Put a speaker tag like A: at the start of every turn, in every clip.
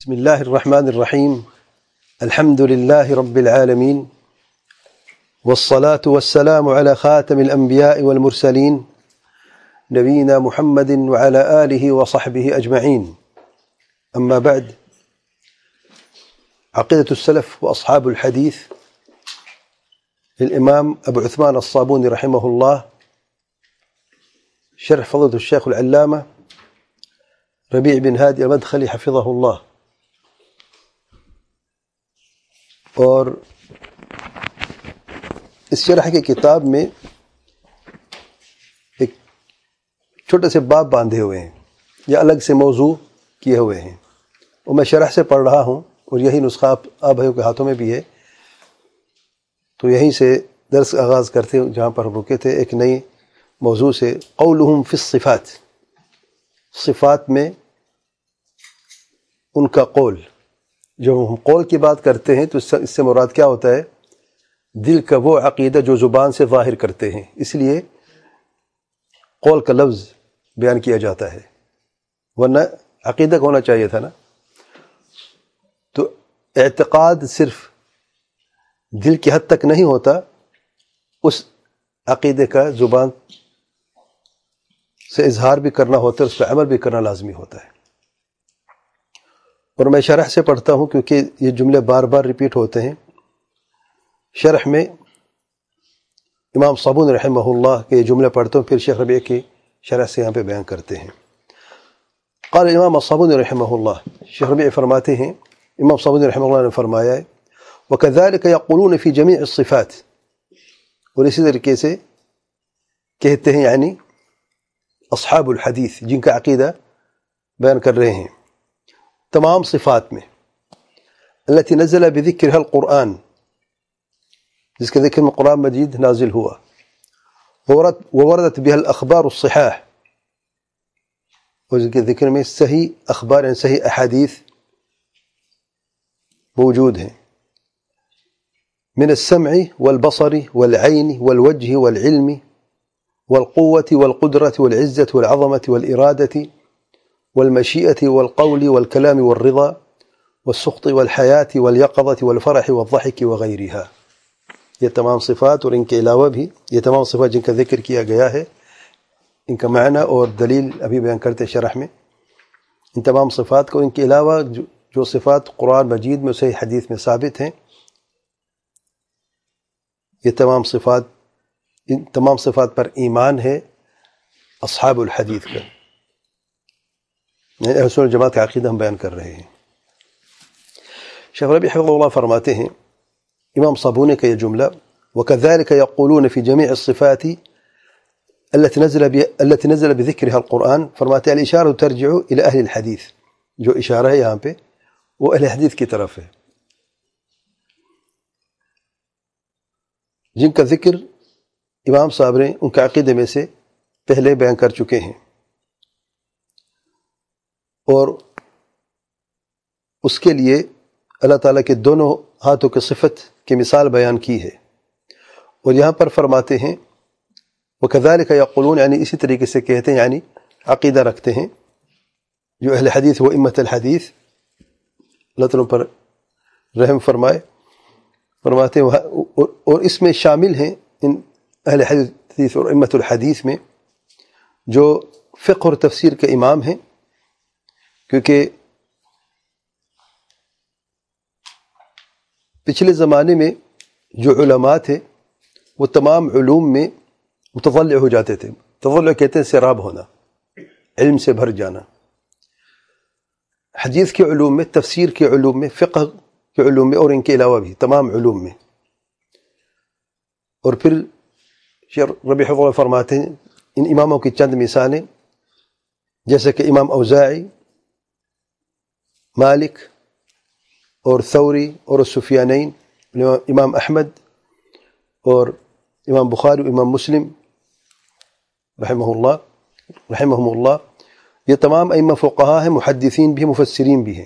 A: بسم الله الرحمن الرحيم. الحمد لله رب العالمين، والصلاة والسلام على خاتم الأنبياء والمرسلين نبينا محمد وعلى آله وصحبه أجمعين. أما بعد، عقيدة السلف وأصحاب الحديث للإمام أبو عثمان الصابوني رحمه الله، شرح فضيلة الشيخ العلامة ربيع بن هادي المدخلي حفظه الله. اور اس شرح کی کتاب میں ایک چھوٹے سے باب باندھے ہوئے ہیں یا الگ سے موضوع کیے ہوئے ہیں، اور میں شرح سے پڑھ رہا ہوں، اور یہی نسخہ آپ بھائیوں کے ہاتھوں میں بھی ہے. تو یہیں سے درس آغاز کرتے ہیں جہاں پر ہم رکے تھے، ایک نئی موضوع سے. قولہم فی الصفات، صفات میں ان کا قول. جب ہم قول کی بات کرتے ہیں تو اس سے مراد کیا ہوتا ہے؟ دل کا وہ عقیدہ جو زبان سے ظاہر کرتے ہیں، اس لیے قول کا لفظ بیان کیا جاتا ہے، ورنہ عقیدہ ہونا چاہیے تھا نا. تو اعتقاد صرف دل کی حد تک نہیں ہوتا، اس عقیدے کا زبان سے اظہار بھی کرنا ہوتا ہے، اس پہ عمل بھی کرنا لازمی ہوتا ہے. اور میں شرح سے پڑھتا ہوں کیونکہ یہ جملے بار بار ریپیٹ ہوتے ہیں. شرح میں امام صابونی رحمہ اللہ کے یہ جملے پڑھتا ہوں، پھر شیخ ربیع کی شرح سے یہاں پہ بیان کرتے ہیں. قال امام صابونی رحمہ اللہ، شیخ ربیع فرماتے ہیں، امام صابونی رحمہ اللہ نے فرمایا ہے، وَكَذَلِكَ يَقُولُونَ فِي جَمِيعِ الصِّفَاتِ، اور اسی طریقے سے کہتے ہیں، یعنی اصحاب الحدیث جن کا عقیدہ بیان کر رہے ہیں، تمام صفات میں، التي نزل بذکرها القرآن، جس کے ذکر میں قرآن مجید نازل ہوا، ووردت بها الاخبار الصحاح، اور جس کے ذکر میں صحیح اخبار یعنی صحیح احادیث موجود ہیں، من السمع والبصر والعين والوجه والعلم والقوة والقدرة والعزة والعظمة والإرادة والمشيئة والقول والكلام والرضا والسخط والحياة واليقظة والفرح والضحك وغيرها. یہ تمام صفات اور ان کے علاوہ بھی یہ تمام صفات جن کا ذکر کیا گیا ہے، ان کا معنی اور دلیل ابھی بیان کرتے شرح میں. ان تمام صفات کو، ان کے علاوہ جو صفات قرآن مجید میں صحیح حدیث میں ثابت ہیں، یہ تمام صفات پر ایمان ہے اصحاب الحدیث کا. اہل سنت جماعت کا عقیدہ ہم بیان کر رہے ہیں. شیخ ربیع حفظہ اللہ فرماتے ہیں، امام صابونی کا یہ جملہ، وَكَذَلِكَ يَقُولُونَ فِي جَمِيعِ الصِّفَاتِ التي نزل بذكرها القرآن، فرماتے ہیں الاشارہ ترجع الى اہل الحدیث. جو اشارہ ہے یہاں پہ وہ اہل حدیث کی طرف ہے، جن کا ذکر امام صاحب نے ان کے عقیدے میں سے پہلے بیان کر چکے ہیں، اور اس کے لیے اللہ تعالیٰ کے دونوں ہاتھوں کی صفت کی مثال بیان کی ہے. اور یہاں پر فرماتے ہیں وَكَذَلِكَ يَقُولُونَ، یعنی اسی طریقے سے کہتے ہیں، یعنی عقیدہ رکھتے ہیں جو اہل حدیث و امت الحدیث، اللہ تعالیٰ پر رحم فرمائے. فرماتے ہیں اور اس میں شامل ہیں ان اہل حدیث اور امت الحدیث میں جو فقہ اور تفسیر کے امام ہیں، کیونکہ پچھلے زمانے میں جو علماء تھے وہ تمام علوم میں متضلع ہو جاتے تھے. تضلع کہتے ہیں سیراب ہونا، علم سے بھر جانا. حدیث کے علوم میں، تفسیر کے علوم میں، فقہ کے علوم میں، اور ان کے علاوہ بھی تمام علوم میں. اور پھر شیخ ربیع حفظہ اللہ فرماتے ہیں ان اماموں کی چند مثالیں، جیسے کہ امام اوزاعی، مالک اور ثوری اور سفیانین، امام احمد اور امام بخاری اور امام مسلم رحمہم اللہ. یہ تمام ائمہ فقہا ہیں، محدثین بھی، مفسرین بھی ہیں.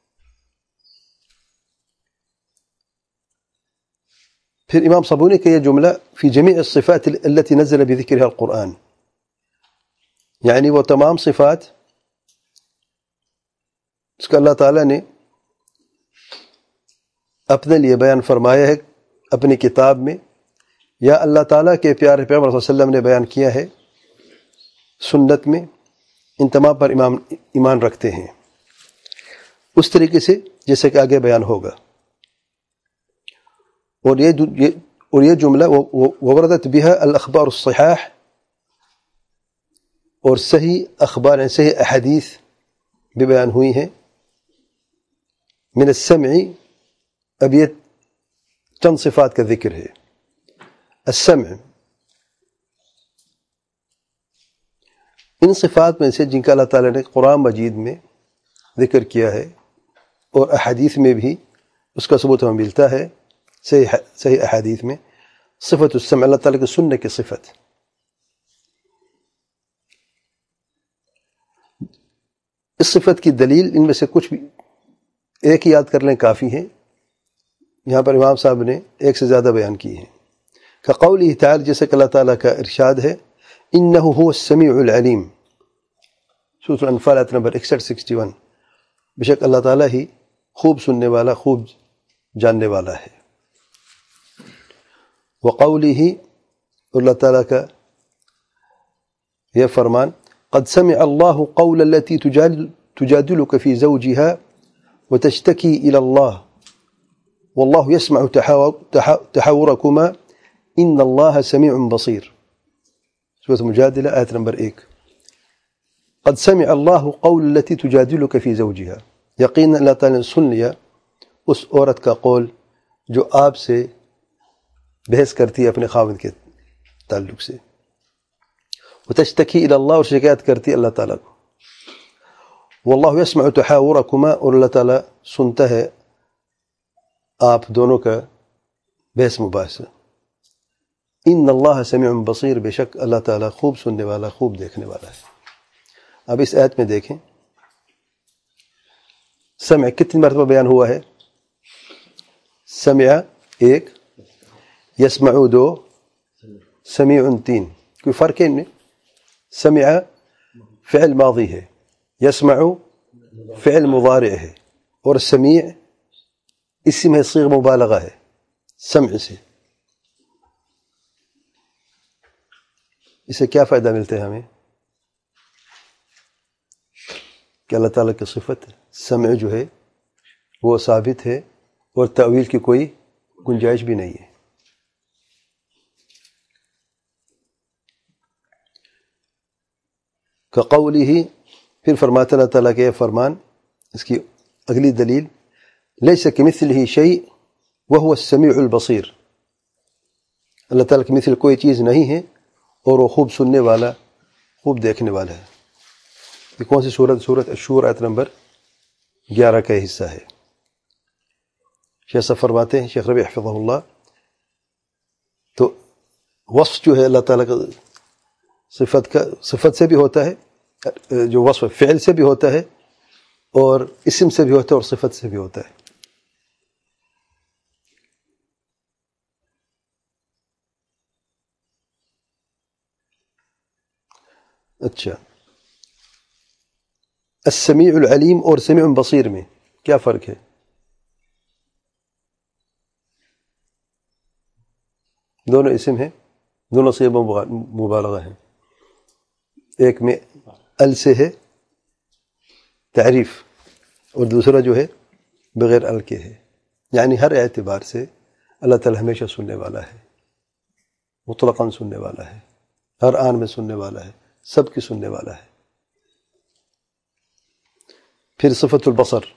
A: پھر امام صابونی کا یہ جملہ فی جمیع الصفات التي نزل بذکرها القرآن، یعنی وہ تمام صفات اس کا اللہ تعالیٰ نے اپنے لیے بیان فرمایا ہے اپنی کتاب میں، یا اللہ تعالیٰ کے پیارے پیغمبر صلی اللہ علیہ وسلم نے بیان کیا ہے سنت میں، ان تمام پر ایمان رکھتے ہیں اس طریقے سے جیسے کہ آگے بیان ہوگا۔ اور یہ جملہ وردت بها الاخبار الصحاح، اور صحیح اخبار ہیں، صحیح احادیث بھی بیان ہوئی ہیں۔ من السمع، اب یہ چند صفات کا ذکر ہے۔ السمع، ان صفات میں سے جن کا اللہ تعالیٰ نے قرآن مجید میں ذکر کیا ہے اور احادیث میں بھی اس کا ثبوت ہمیں ملتا ہے، صحیح احادیث میں صفت السمع، اللہ تعالیٰ کے سننے کی صفت۔ اس صفت کی دلیل ان میں سے کچھ بھی ایک ہی یاد کر لیں کافی ہیں، یہاں پر امام صاحب نے ایک سے زیادہ بیان کی ہیں۔ كقوله تعالی، جیسے کہ اللہ تعالیٰ کا ارشاد ہے، انه هو السمیع العلیم، سورۃ الانفال آیت نمبر 61 بے شک اللہ تعالیٰ ہی خوب سننے والا، خوب جاننے والا ہے۔ وقوله، اور اللہ تعالیٰ کا یہ فرمان، قد سمع الله قول التي تجادلك في زوجها وتشتكي إلى الله والله يسمع تحاوركما ان اللہ سمیع بصیر، سورۃ مجادلہ آیت نمبر 1۔ قد سمع اللہ قول التي تجادلك في زوجها، یقینا اللہ تعالیٰ نے سن لیا اس عورت کا قول جو آپ سے بحث کرتی ہے اپنے خاوند کے تعلق سے، وتشتکی الی اللہ، اور شکایت کرتی ہے اللہ تعالیٰ کو، واللہ یسمع تحاورکما، اور اللہ تعالیٰ سنتا ہے آپ دونوں کا بحث مباحثہ۔ ان اللہ سمیع بصیر، بے شک اللہ تعالیٰ خوب سننے والا، خوب دیکھنے والا ہے۔ اب اس آیت میں دیکھیں سمع کتنی مرتبہ بیان ہوا ہے؟ سمع 1، یسمع 2، سمیع 3۔ کوئی فرق ہے ان میں؟ سمع فعل ماضی ہے، یسمع فعل مضارع ہے، اور سمیع اسم ہے، صیغہ مبالغہ ہے سمع سے۔ اسے کیا فائدہ ملتا ہے ہمیں؟ کہ اللہ تعالیٰ کی صفت سمع جو ہے وہ ثابت ہے اور تأویل کی کوئی گنجائش بھی نہیں ہے۔ كقوله، پھر فرماتا اللہ تعالیٰ کے فرمان، اس کی اگلی دلیل، لیس کمثلہ شیء وہو السمیع البصیر، اللہ تعالیٰ کی مثل کوئی چیز نہیں ہے اور وہ خوب سننے والا، خوب دیکھنے والا ہے۔ یہ کون سی سورت؟ سورت الشورى آیت نمبر 11 کا حصہ ہے۔ شیخ صاحب فرماتے ہیں، شیخ ربیع حفظہ اللہ، تو وصف جو ہے اللہ تعالیٰ کا صفت سے بھی ہوتا ہے، جو وصف فعل سے بھی ہوتا ہے اور اسم سے بھی ہوتا ہے اور صفت سے بھی ہوتا ہے۔ اچھا، السمیع العلیم اور سمیع بصیر میں کیا فرق ہے؟ دونوں اسم ہیں، دونوں صیغہ مبالغہ ہیں۔ ایک میں ال سے ہے تعریف، اور دوسرا جو ہے بغیر ال کے ہے، یعنی ہر اعتبار سے اللہ تعالی ہمیشہ سننے والا ہے، مطلقاً سننے والا ہے، ہر آن میں سننے والا ہے، سب کی سننے والا ہے۔ پھر صفت البصر،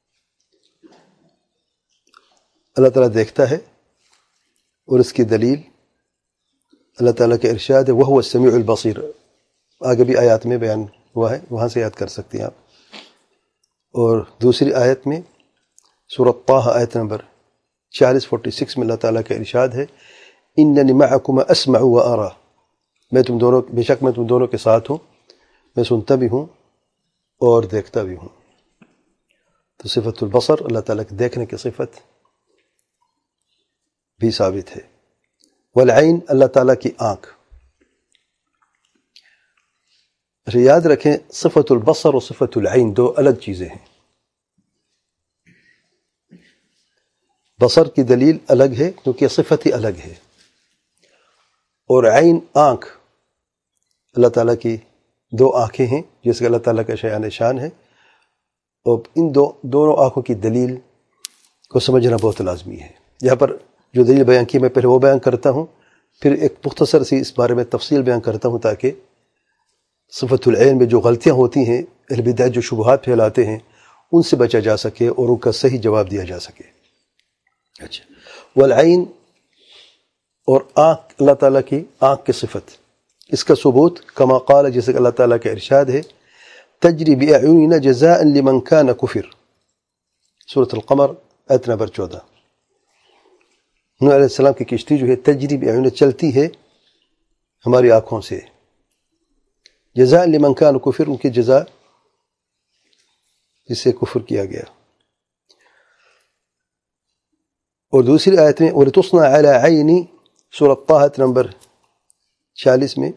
A: اللہ تعالیٰ دیکھتا ہے، اور اس کی دلیل اللہ تعالیٰ کے ارشاد ہے، وَهُوَ السَّمِيعُ الْبَصِيرُ، آگے بھی آیات میں بیان ہوا ہے، وہاں سے یاد کر سکتے ہیں آپ۔ اور دوسری آیت میں سورۃ طٰہ آیت نمبر 46 میں اللہ تعالیٰ کا ارشاد ہے، إِنَّنِي مَعَكُمَا أَسْمَعُ وَأَرَىٰ، میں تم دونوں، بے شک میں تم دونوں کے ساتھ ہوں، میں سنتا بھی ہوں اور دیکھتا بھی ہوں۔ تو صفت البصر، اللہ تعالیٰ کے دیکھنے کی صفت بھی ثابت ہے۔ والعین، اللہ تعالیٰ کی آنکھ۔ یاد رکھیں صفت البصر اور صفت العین دو الگ چیزیں ہیں۔ بصر کی دلیل الگ ہے کیونکہ صفت ہی الگ ہے، اور عین آنکھ، اللہ تعالیٰ کی دو آنکھیں ہیں جس کا اللہ تعالیٰ کا شایان شان ہے، اور ان دونوں آنکھوں کی دلیل کو سمجھنا بہت لازمی ہے۔ یہاں پر جو دلیل بیان کی میں پہلے وہ بیان کرتا ہوں، پھر ایک مختصر سی اس بارے میں تفصیل بیان کرتا ہوں تاکہ صفت العین میں جو غلطیاں ہوتی ہیں، اہل بدعت جو شبہات پھیلاتے ہیں، ان سے بچا جا سکے اور ان کا صحیح جواب دیا جا سکے۔ اچھا، والعین اور آنکھ، اللہ تعالیٰ کی آنکھ کی صفت، اس کا ثبوت کما قال، جیسے کہ اللہ تعالیٰ کا ارشاد ہے، تجری بأعیننا جزاء لمن کان کفر، سورۃ القمر آیت نمبر 14۔ نوح علیہ السلام کی کشتی جو ہے تجری بأعیننا، چلتی ہے ہماری آنکھوں سے، جزاء لمن کان کفر، ان کی جزا جس سے کفر کیا گیا۔ اور دوسری آیت میں وَلِتُصْنَعَ عَلَىٰ عَيْنِي، سورۃ طٰہٰ نمبر 46 میں،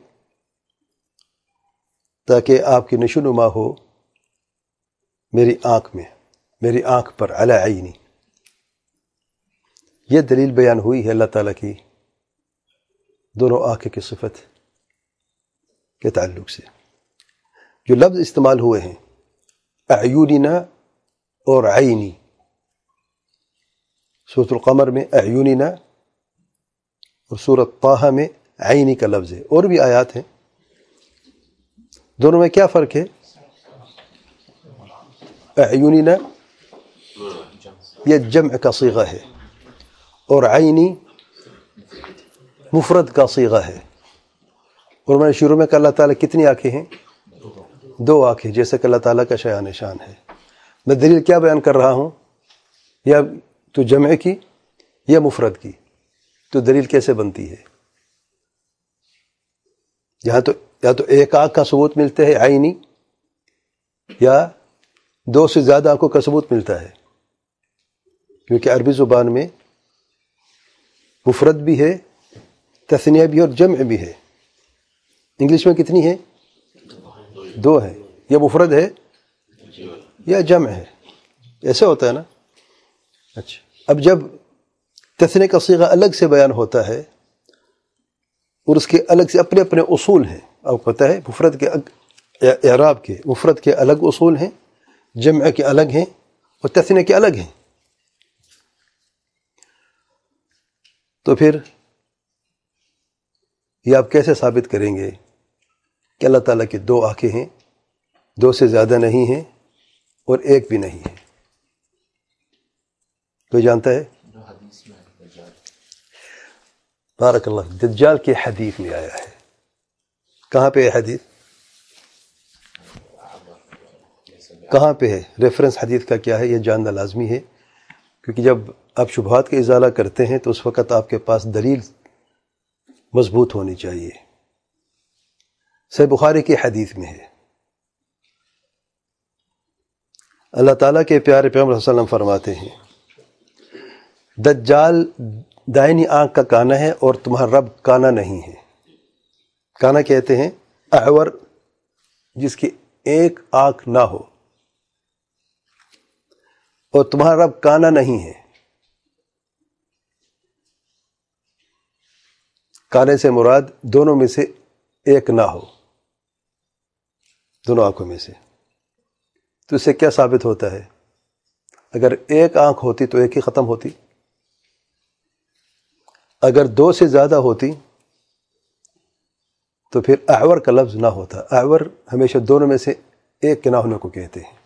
A: تاکہ آپ کی نشو نما ہو میری آنکھ میں، میری آنکھ پر، علی عینی۔ یہ دلیل بیان ہوئی ہے اللہ تعالیٰ کی دونوں آنکھیں کی صفت کے تعلق سے۔ جو لفظ استعمال ہوئے ہیں اعیننا اور عینی، سورۃ القمر میں اعیننا اور سورۃ طٰہٰ میں عینی کا لفظ ہے، اور بھی آیات ہیں، دونوں میں کیا فرق ہے؟ اعیننا یہ جمع کا صیغہ ہے اور عینی مفرد کا صیغہ ہے، اور میں نے شروع میں کہا اللہ تعالیٰ کتنی آنکھیں ہیں؟ دو آنکھیں، جیسے کہ اللہ تعالیٰ کا شایان شان ہے۔ میں دلیل کیا بیان کر رہا ہوں؟ یا تو جمع کی یا مفرد کی، تو دلیل کیسے بنتی ہے؟ یا تو ایک آنکھ کا ثبوت ملتا ہے عینی، یا دو سے زیادہ آنکھوں کا ثبوت ملتا ہے، کیونکہ عربی زبان میں مفرد بھی ہے، تثنیہ بھی ہے اور جمع بھی ہے۔ انگلش میں کتنی ہے؟ دو ہے، یا مفرد ہے یا جمع ہے، ایسے ہوتا ہے نا۔ اچھا، اب جب تثنیہ کا صیغہ الگ سے بیان ہوتا ہے اور اس کے الگ سے اپنے اپنے اصول ہیں، آپ کو پتہ ہے مفرد کے اعراب کے، مفرد کے الگ اصول ہیں، جمع کے الگ ہیں اور تثنیہ کے الگ ہیں، تو پھر یہ آپ کیسے ثابت کریں گے کہ اللہ تعالیٰ کی دو آنکھیں ہیں، دو سے زیادہ نہیں ہیں اور ایک بھی نہیں ہے؟ کوئی جانتا ہے؟ بارک اللہ، دجال کی حدیث میں آیا ہے۔ کہاں پہ ہے حدیث؟ کہاں پہ ہے؟ ریفرنس حدیث کا کیا ہے یہ جاننا لازمی ہے، کیونکہ جب آپ شبہات کا ازالہ کرتے ہیں تو اس وقت آپ کے پاس دلیل مضبوط ہونی چاہیے۔ صحیح بخاری کی حدیث میں ہے، اللہ تعالیٰ کے پیارے پیغمبر صلی اللہ علیہ وسلم فرماتے ہیں، دجال دائنی آنکھ کا کانا ہے اور تمہارا رب کانا نہیں ہے۔ کانا کہتے ہیں اعور، جس کی ایک آنکھ نہ ہو، اور تمہارا رب کانا نہیں ہے۔ کانے سے مراد دونوں میں سے ایک نہ ہو، دونوں آنکھوں میں سے۔ تو اس سے کیا ثابت ہوتا ہے؟ اگر ایک آنکھ ہوتی تو ایک ہی ختم ہوتی، اگر دو سے زیادہ ہوتی تو پھر اعور کا لفظ نہ ہوتا۔ اعور ہمیشہ دونوں میں سے ایک کے نہ ہونے کو کہتے ہیں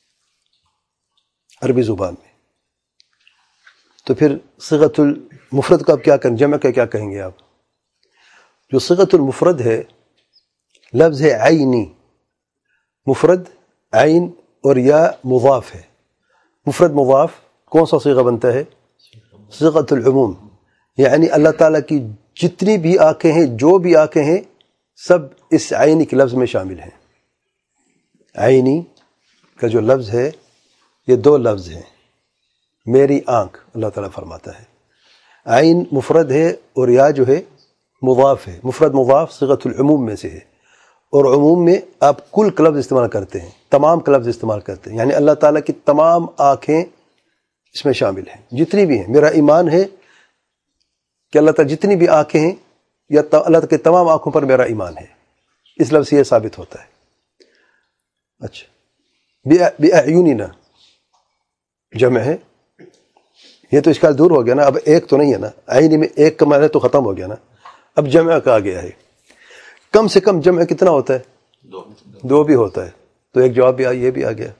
A: عربی زبان میں۔ تو پھر صیغۃ المفرد کا آپ کیا کریں، جمع کا کیا کہیں گے آپ؟ جو صیغۃ المفرد ہے، لفظ ہے عینی، مفرد عین اور یا مضاف ہے۔ مفرد مضاف کون سا صیغہ بنتا ہے؟ صیغۃ العموم، یعنی اللہ تعالیٰ کی جتنی بھی آنکھیں ہیں، جو بھی آنکھیں ہیں، سب اس عینی کے لفظ میں شامل ہیں۔ عینی کا جو لفظ ہے یہ دو لفظ ہیں، میری آنکھ اللہ تعالیٰ فرماتا ہے۔ عین مفرد ہے اور یا جو ہے مضاف ہے۔ مفرد مضاف صیغۃ العموم میں سے ہے، اور عموم میں آپ کل کا لفظ استعمال کرتے ہیں، تمام کا لفظ استعمال کرتے ہیں، یعنی اللہ تعالیٰ کی تمام آنکھیں اس میں شامل ہیں، جتنی بھی ہیں۔ میرا ایمان ہے کہ اللہ تعالیٰ جتنی بھی آنکھیں ہیں یا اللہ تعالیٰ کی تمام آنکھوں پر میرا ایمان ہے، اس لفظ سے یہ ثابت ہوتا ہے۔ اچھا، بِأَعْيُنِنَا جمع ہے، یہ تو اشکال دور ہو گیا نا، اب ایک تو نہیں ہے نا، عین میں ایک کا معنی تو ختم ہو گیا نا، اب جمع کا آ گیا ہے۔ کم سے کم جمع کتنا ہوتا ہے؟ دو بھی ہوتا ہے، تو ایک جواب بھی یہ بھی آ گیا۔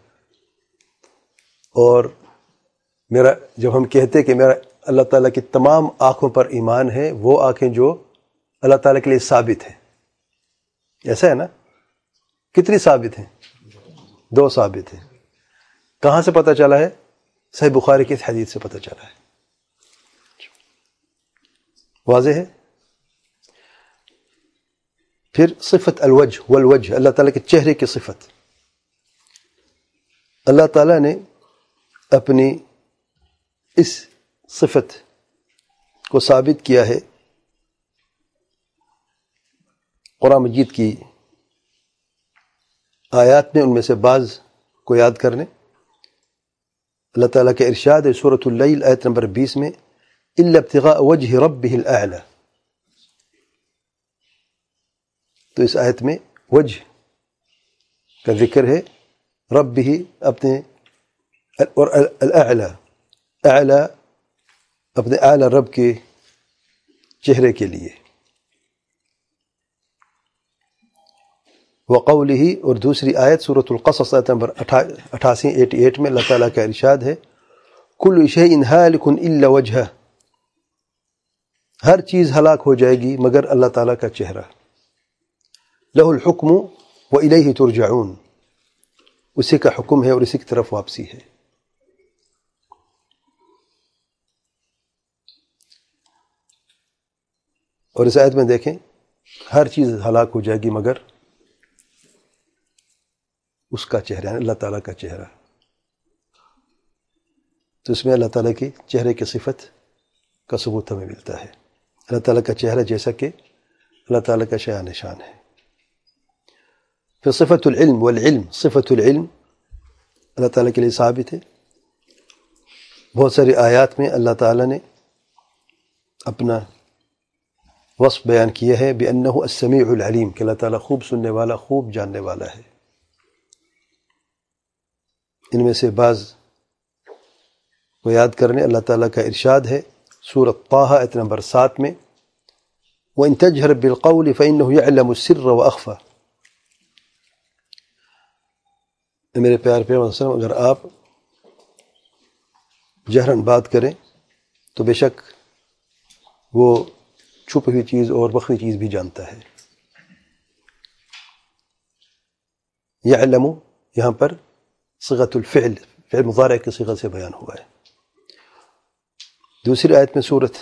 A: اور میرا جب ہم کہتے کہ میرا اللہ تعالیٰ کی تمام آنکھوں پر ایمان ہے، وہ آنکھیں جو اللہ تعالیٰ کے لیے ثابت ہیں، ایسا ہے نا؟ کتنی ثابت ہیں؟ دو ثابت ہیں۔ کہاں سے پتہ چلا ہے؟ صحیح بخاری کی اس حدیث سے پتہ چلا ہے۔ واضح ہے؟ پھر صفت الوجہ والوجہ، اللہ تعالیٰ کے چہرے کی صفت۔ اللہ تعالیٰ نے اپنی اس صفت کو ثابت کیا ہے قرآن مجید کی آیات میں، ان میں سے بعض کو یاد کرنے۔ اللہ تعالیٰ کا ارشاد ہے سورۃ اللیل آیت نمبر 20 میں، الا ابتغاء وجہ ربہ الاعلی۔ تو اس آیت میں وجہ کا ذکر ہے، رب بھی اپنے، اور الاعلی، اعلی اپنے اعلی رب کے چہرے کے لیے۔ وقولہ، اور دوسری آیت سورۃ القصص آیت نمبر 88 میں اللہ تعالیٰ کا ارشاد ہے، کل شیء ہالک الا وجہہ، ہر چیز ہلاک ہو جائے گی مگر اللہ تعالیٰ کا چہرہ۔ لہ الحکم والیہ ترجعون، اسی کا حکم ہے اور اسی کی طرف واپسی ہے۔ اور اس آیت میں دیکھیں، ہر چیز ہلاک ہو جائے گی مگر اس کا چہرہ، یعنی اللہ تعالیٰ کا چہرہ۔ تو اس میں اللہ تعالیٰ کی چہرے کی صفت کا ثبوت ہمیں ملتا ہے، اللہ تعالیٰ کا چہرہ جیسا کہ اللہ تعالیٰ کا شأن نشان ہے۔ پھر صفت العلم والعلم، صفت العلم اللہ تعالیٰ کے لیے ثابت ہے۔ بہت ساری آیات میں اللہ تعالیٰ نے اپنا وصف بیان کیا ہے بأنہ السمیع العلیم، کہ اللہ تعالیٰ خوب سننے والا، خوب جاننے والا ہے۔ ان میں سے بعض کو یاد کرنے، اللہ تعالیٰ کا ارشاد ہے سورۃ طٰہٰ آیت نمبر 7 میں، وَإِن تَجْهَرْ بِالْقَوْلِ فَإِنَّهُ يَعْلَمُ السِّرَّ وَأَخْفَى۔ میرے پیارے پیغمبر صلی اللہ علیہ وسلم، اگر آپ جہراً بات کریں تو بے شک وہ چھپی ہوئی چیز اور مخفی چیز بھی جانتا ہے۔ یعلم یہاں پر صیغۃ الفعل، فعل مضارع کی صیغہ سے بیان ہوا ہے۔ دوسری آیت میں سورۃ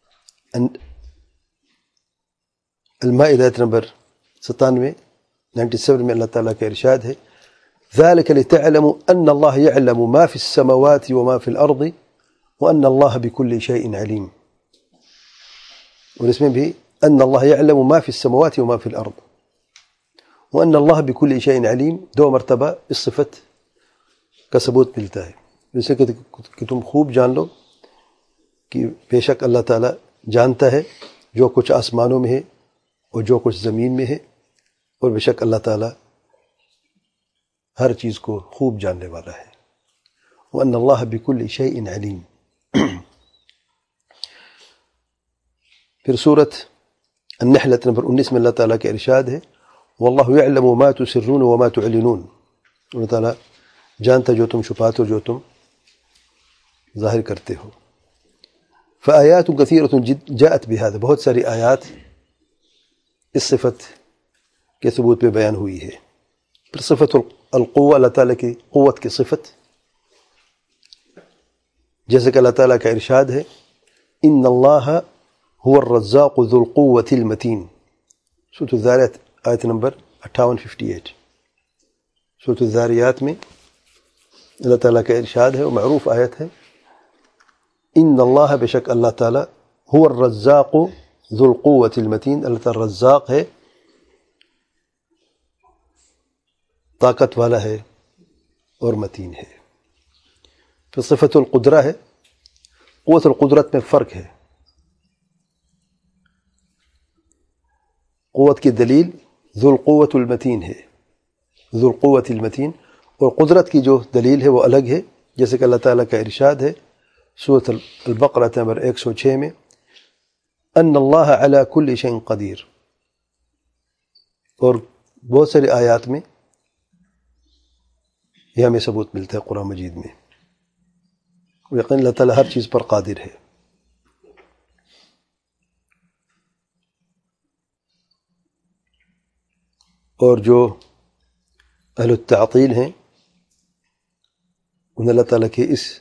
A: المائدہ آیت نمبر 97 میں اللہ تعالیٰ کا ارشاد ہے، ذلك لتعلموا ان اللہ يعلم ما في السماوات وما في الارض وان اللہ بكل شيء علیم۔ اور اس میں بھی ان اللہ يعلم ما في السماوات وما في الارض وان اللہ بكل شيء علیم، دو مرتبہ اس صفت کا ثبوت ملتا ہے، جیسے کہ تم خوب جان لو کہ بے شک اللہ تعالیٰ جانتا ہے جو کچھ آسمانوں میں ہے اور جو کچھ زمین میں ہے، اور بے شک اللہ تعالیٰ ہر چیز کو خوب جاننے والا ہے۔ وَأَنَّ اللَّهَ بِكُلِّ شَيْءٍ عَلِيمٌ۔ پھر سورۃ النحل نمبر 19 میں اللہ تعالیٰ کا ارشاد ہے، وَاللَّهُ يَعْلَمُ مَا تُسِرُّونَ وَمَا تُعْلِنُونَ، اللہ تعالیٰ جانتا جو تم چھپاتے ہو، جو تم ظاہر کرتے ہو۔ فآیات کثیرۃ جاءت بہذا، بہت ساری آیات اس صفت کے ثبوت پہ بیان ہوئی ہے۔ پھر صفت القوہ، اللہ تعالیٰ کی قوت کی صفت، جیسے کہ اللہ تعالیٰ کا ارشاد ہے، ان اللہ هو الرزاق ذو القوة المتین، سورۃ الذاریات آیت نمبر 58۔ سورۃ الذاریات میں اللہ تعالیٰ کا ارشاد ہے، وہ معروف آیت ہے، ان اللہ، بے شک اللہ تعالیٰ، هو الرزاق ذو القوة المتین، اللہ تعالیٰ رزاق ہے، طاقت والا ہے اور متین ہے۔ پھر صفت القدرہ ہے. قوت القدرت میں فرق ہے. قوت کی دلیل ذو القوت المتین ہے، ذو القوت المتین، اور قدرت کی جو دلیل ہے وہ الگ ہے. جیسے کہ اللہ تعالیٰ کا ارشاد ہے سورۃ البقرہ نمبر 106 میں، ان اللہ علی کل شیء قدیر، اور بہت سارے آیات میں یہ ہمیں ثبوت ملتا ہے قرآن مجید میں. یقین اللہ تعالیٰ ہر چیز پر قادر ہے. اور جو اہل التعطیل ہیں انہوں نے اللہ تعالیٰ کی اس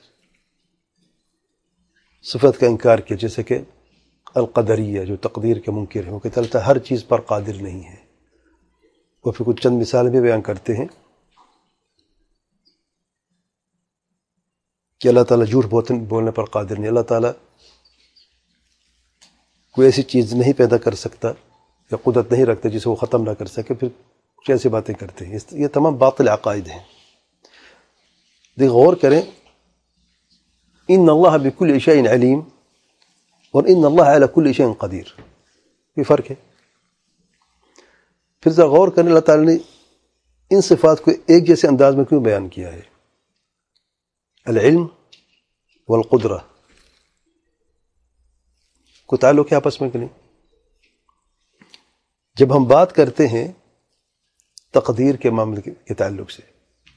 A: صفت کا انکار کیا، جیسے کہ القدریہ جو تقدیر کے منکر ہیں، وہ کہتے ہیں اللہ تعالیٰ ہر چیز پر قادر نہیں ہے. اور پھر کچھ چند مثالیں بھی بیان کرتے ہیں کہ اللہ تعالیٰ جھوٹ بولنے پر قادر نہیں. اللہ تعالیٰ کوئی ایسی چیز نہیں پیدا کر سکتا یا قدرت نہیں رکھتا جسے وہ ختم نہ کر سکے، پھر کچھ ایسی باتیں کرتے ہیں. یہ تمام باطل عقائد ہیں. غور کریں، ان اللہ بکل شیء علیم اور ان اللہ علی کل شیء قدیر، یہ فرق ہے. پھر ذرا غور کریں اللہ تعالیٰ نے ان صفات کو ایک جیسے انداز میں کیوں بیان کیا ہے؟ العلم والقدرہ کو تعلق ہے آپس میں کہ نہیں؟ جب ہم بات کرتے ہیں تقدیر کے معاملے کے تعلق سے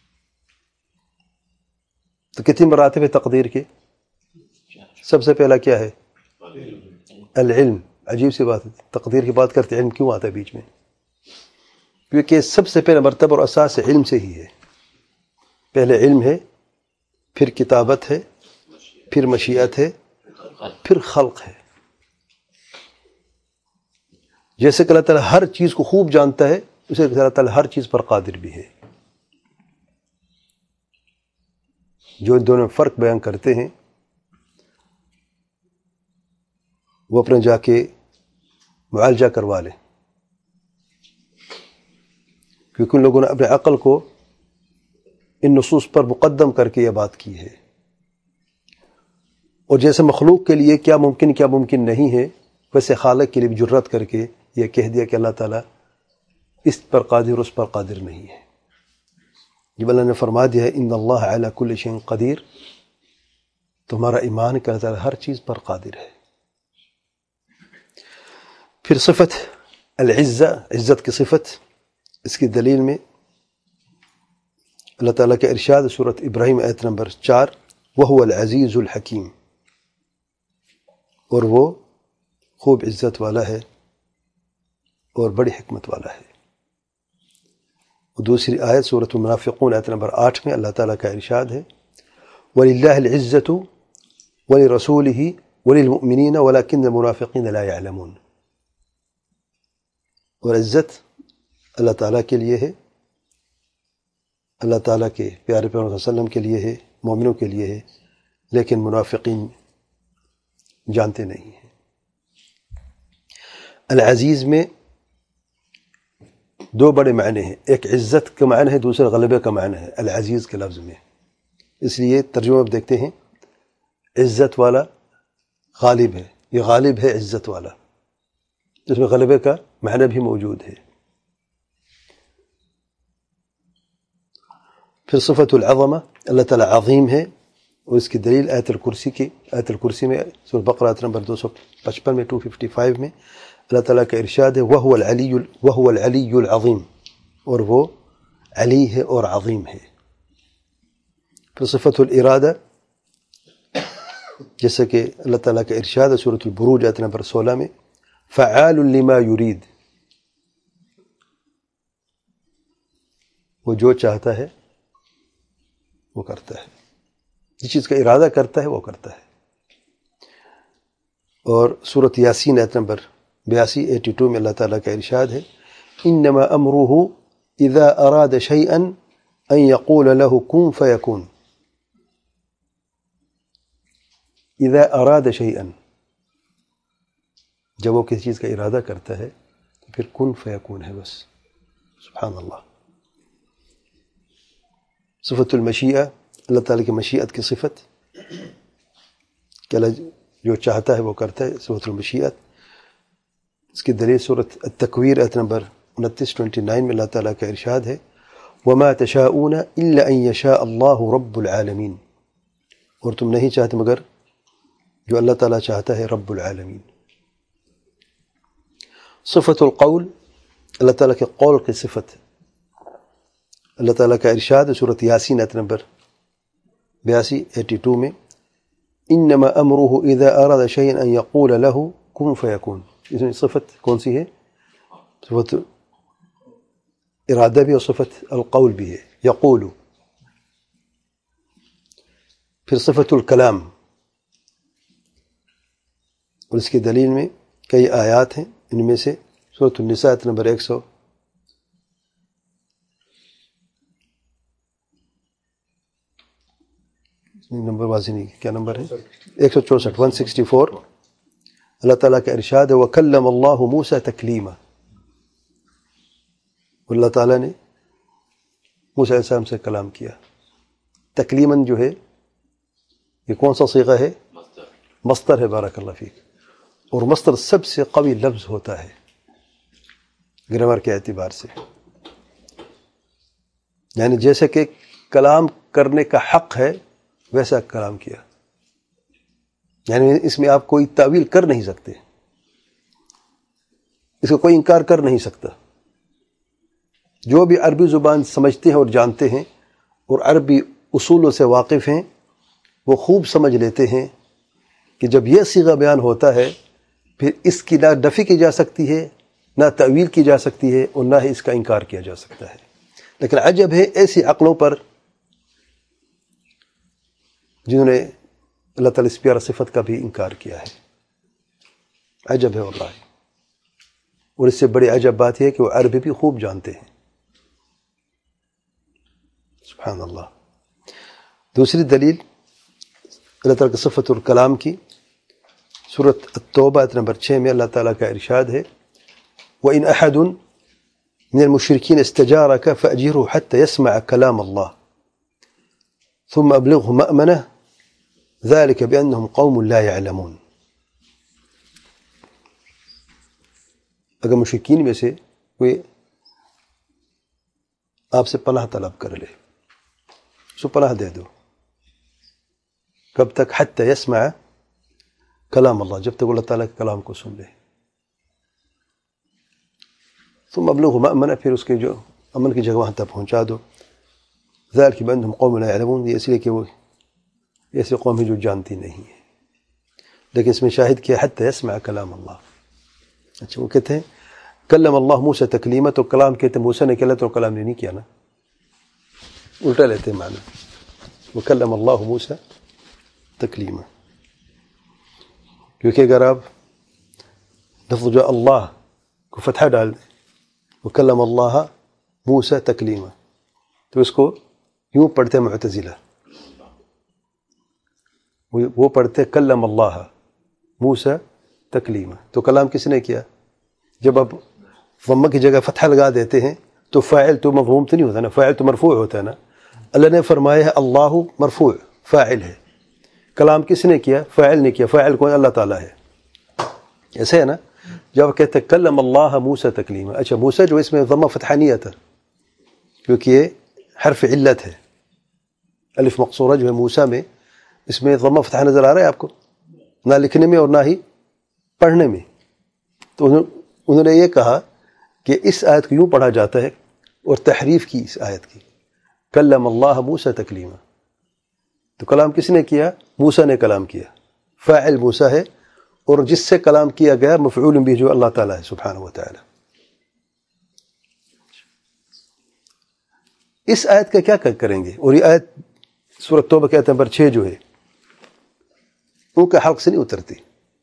A: تو کتنی مراتب ہے تقدیر کے؟ سب سے پہلا کیا ہے؟ العلم. عجیب سی بات ہے، تقدیر کی بات کرتے علم کیوں آتا ہے بیچ میں؟ کیونکہ سب سے پہلا مرتبہ اور اساس علم سے ہی ہے. پہلے علم ہے، پھر کتابت ہے، پھر مشیت ہے، پھر خلق ہے. جیسے کہ اللہ تعالیٰ ہر چیز کو خوب جانتا ہے، اسے اللہ تعالیٰ ہر چیز پر قادر بھی ہے. جو ان دونوں فرق بیان کرتے ہیں وہ اپنے جا کے معالجہ کروا لیں، کیونکہ ان لوگوں نے اپنے عقل کو ان نصوص پر مقدم کر کے یہ بات کی ہے. اور جیسے مخلوق کے لیے کیا ممکن نہیں ہے، ویسے خالق کے لیے بھی جرات کر کے یہ کہہ دیا کہ اللہ تعالیٰ اس پر قادر اس پر قادر نہیں ہے. جب اللہ نے فرما دیا ہے ان اللہ علی کل شیء قدیر، تمہارا ایمان کہ اللہ تعالیٰ ہر چیز پر قادر ہے. پھر صفت العزہ، عزت کی صفت، اس کی دلیل میں اللہ تعالیٰ کا ارشاد سورۃ ابراہیم آیت نمبر 4، وَهُوَ الْعَزِيزُ الْحَكِيمُ، اور وہ خوب عزت والا ہے اور بڑی حکمت والا ہے. اور دوسری آیت سورۃ المنافقون آیت نمبر 8 میں اللہ تعالیٰ کا ارشاد ہے وَلِلَّهِ الْعِزَّةُ وَلِرَسُولِهِ وَلِلْمُؤْمِنِينَ وَلَكِنَّ الْمُنَافِقِينَ لَا يَعْلَمُونَ. اور عزت اللہ تعالیٰ کے لیے ہے، اللہ تعالیٰ کے پیارے پیغمبر صلی اللہ علیہ وسلم کے لیے ہے، مومنوں کے لیے ہے، لیکن منافقین جانتے نہیں ہیں. العزیز میں دو بڑے معنی ہیں، ایک عزت کا معنی ہے، دوسرا غلبے کا معنی ہے العزیز کے لفظ میں. اس لیے ترجمہ اب دیکھتے ہیں، عزت والا غالب ہے، یہ غالب ہے عزت والا، اس میں غلبے کا معنی بھی موجود ہے. پھر صفت العظمہ، اللہ تعالیٰ عظیم ہے، اور اس کی دلیل آیت الکرسی میں سورۃ بقرہ آیت نمبر 255 میں 255 میں اللہ تعالیٰ کا ارشاد ہے وَهُوَ الْعَلِيُّ الْعَظِيمُ، اور وہ علی ہے اور عظیم ہے. پھر صفت الارادہ، جیسے کہ اللہ تعالیٰ کا ارشاد ہے سورۃ البروج آیت نمبر 16 میں فَعَالٌ لِمَا يُرِيدُ، وہ جو چاہتا ہے وہ کرتا ہے، جس چیز کا ارادہ کرتا ہے وہ کرتا ہے. اور سورۃ یاسین آیت نمبر 82 میں اللہ تعالیٰ کا ارشاد ہے انما امرہ اذا اراد شیئا ان یقول له کن فیکون. اذا اراد شیئا، جب وہ کسی چیز کا ارادہ کرتا ہے تو پھر کن فیکون ہے بس. سبحان اللہ. صفت المشیئہ، اللہ تعالیٰ کی مشیت کی صفت کہ اللہ جو چاہتا ہے وہ کرتا ہے، صفت المشیت. اس کی دلیل سورۃ التکویر آیت نمبر 29 میں اللہ تعالیٰ کا ارشاد ہے وَمَا تَشَاءُونَ إِلَّا أَن يَشَاءَ اللَّهُ رَبُّ الْعَالَمِينَ، اور تم نہیں چاہتے مگر جو اللہ تعالیٰ چاہتا ہے رب العالمین. صفت القول، اللہ تعالیٰ کے قول کی صفت. اللہ تعالیٰ کا ارشاد سورۃ یاسین آیت نمبر 82 میں انما امرہ اذا اراد شیئا ان یقول له کن فیکون. اس میں صفت کون سی ہے؟ صفت ارادہ بھی اور صفت القول بھی ہے، یقول. پھر صفت الکلام، اور اس کی دلیل میں کئی آیات ہیں، ان میں سے سورۃ النساء آیت نمبر 100 نمبر واضح نہیں، کیا نمبر ہے؟ 164 164. اللہ تعالیٰ کا ارشاد ہے وَكَلَّمَ اللَّهُ مُوسَى تَكْلِيمًا. اللہ تعالیٰ نے موسیٰ علیہ السلام سے کلام کیا. تکلیماً جو ہے یہ کون سا صیغہ ہے؟ مصدر ہے. بارک اللہ فیک. اور مصدر سب سے قوی لفظ ہوتا ہے گرامر کے اعتبار سے. یعنی جیسے کہ کلام کرنے کا حق ہے ویسا کلام کیا، یعنی اس میں آپ کوئی تعویل کر نہیں سکتے، اس کو کوئی انکار کر نہیں سکتا. جو بھی عربی زبان سمجھتے ہیں اور جانتے ہیں اور عربی اصولوں سے واقف ہیں وہ خوب سمجھ لیتے ہیں کہ جب یہ صیغہ بیان ہوتا ہے پھر اس کی نہ نفی کی جا سکتی ہے، نہ تعویل کی جا سکتی ہے، اور نہ ہی اس کا انکار کیا جا سکتا ہے. لیکن عجب ہے ایسی عقلوں پر جنہوں نے اللہ تعالیٰ اس پیارا صفت کا بھی انکار کیا ہے. عجب ہے واللہ. اور اس سے بڑی عجب بات یہ ہے کہ وہ عربی بھی خوب جانتے ہیں. سبحان اللہ. دوسری دلیل اللہ تعالیٰ کی صفت الکلام کی سورۃ التوبہ آیت نمبر 6 میں اللہ تعالیٰ کا ارشاد ہے وَإِنْ أَحَدٌ مِنَ الْمُشْرِكِينَ اسْتَجَارَكَ فَأَجِرْهُ حَتَّى يَسْمَعَ كَلَامَ اللَّهِ ثُمَّ أَبْلِغْهُ مَأْمَنَهُ ذَلِكَ بِأَنَّهُمْ قَوْمٌ لَا يَعْلَمُونَ. اگر مشرکین میں سے کوئی آپ سے پناہ طلب کر لے، سو پناہ دے دو. کب تک؟ حتی یسمع کلام اللہ، جب تک اللہ تعالیٰ کے کلام کو سن لے. ثم ابلغه مأمنہ، پھر اس کے جو امن کی جگہ وہاں تک پہنچا دو. ذلك بأنهم قوم لا يعلمون، یہ اس لیے کہ وہ ایسی قوم ہے جو جانتی نہیں ہے. لیکن اس میں شاہد کیا حتی یسمع کلام اللہ. اچھا وہ کہتے ہیں کلم اللہ موسیٰ تکلیما، تو کلام کہتے ہیں موسیٰ نے کہا تو کلام نے نہیں کیا نا، الٹا لیتے ہیں معنی. وکلم اللہ موسیٰ تکلیما، کیونکہ اگر آپ لفظ جو اللہ کو فتحہ ڈال دیں وکلم اللہ موسیٰ تکلیما تو اس کو یوں پڑھتے معتزلہ، وہ پڑھتے کلم اللہ موسیٰ تکلیما. تو کلام کس نے کیا؟ جب آپ ضمہ کی جگہ فتحہ لگا دیتے ہیں تو فاعل تو مفہوم تو نہیں ہوتا نا، فاعل تو مرفوع ہوتا ہے نا. اللہ نے فرمایا ہے اللہ مرفوع فاعل ہے، کلام کس نے کیا؟ فاعل نے کیا. فاعل کون؟ اللہ تعالیٰ ہے. ایسے ہے نا. جب کہتے ہیں کلم اللہ موسیٰ تکلیما، اچھا موسیٰ جو اس میں ضمہ فتحہ نہیں آتا کیونکہ یہ حرف علت ہے، الف مقصورہ جو ہے موسیٰ میں، اس میں ضمہ فتحہ نظر آ رہا ہے آپ کو؟ نہ لکھنے میں اور نہ ہی پڑھنے میں. تو انہوں نے یہ کہا کہ اس آیت کو یوں پڑھا جاتا ہے اور تحریف کی اس آیت کی، کلم اللہ موسیٰ تکلیما. تو کلام کس نے کیا؟ موسیٰ نے کلام کیا. فاعل موسیٰ ہے اور جس سے کلام کیا گیا مفعول بھی جو اللہ تعالیٰ ہے سبحانہ و تعالی. اس آیت کا کیا کریں گے؟ اور یہ آیت سورۃ توبہ کے آیت نمبر 6 جو ہے ان کا حلق سے نہیں اترتی.